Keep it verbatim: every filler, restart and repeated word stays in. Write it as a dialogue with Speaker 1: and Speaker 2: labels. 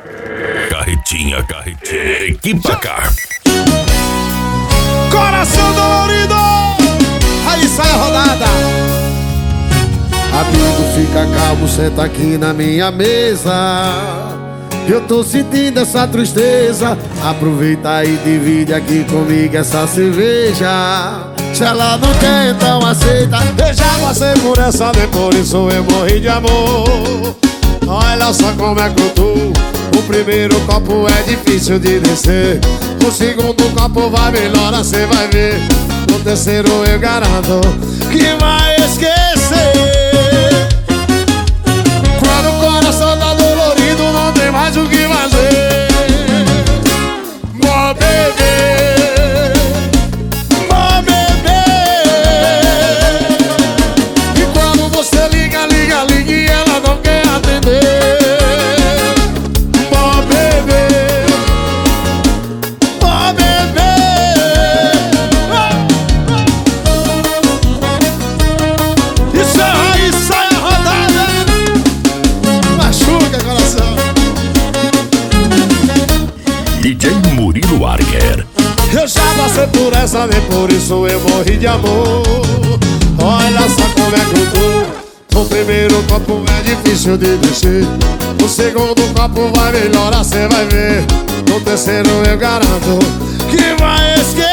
Speaker 1: Carretinha, carretinha, equipa cá.
Speaker 2: Coração dolorido, aí sai a rodada.
Speaker 3: Amigo, fica calmo, senta aqui na minha mesa. Eu tô sentindo essa tristeza. Aproveita e divide aqui comigo essa cerveja. Se ela não quer, então aceita.
Speaker 2: Eu já passei por essa, nem por isso eu morri de amor. Olha só como é que eu tô. O primeiro copo é difícil de descer. O segundo copo vai melhorar, cê vai ver. No terceiro eu garanto que vai esquecer. Quando o coração tá dolorido, não tem mais o que fazer. Vou beber, vou beber. E quando você liga, liga, liga e ela não quer atender. Vou beber, vou beber. Isso é aí, sai a rodada. Machuca, coração.
Speaker 1: D J Murilo Archer.
Speaker 2: Eu já passei por essa, nem por isso eu morri de amor. Olha só como é que eu tô. O primeiro copo é difícil de descer. O segundo copo vai melhorar, cê vai ver. No terceiro eu garanto que vai esquecer.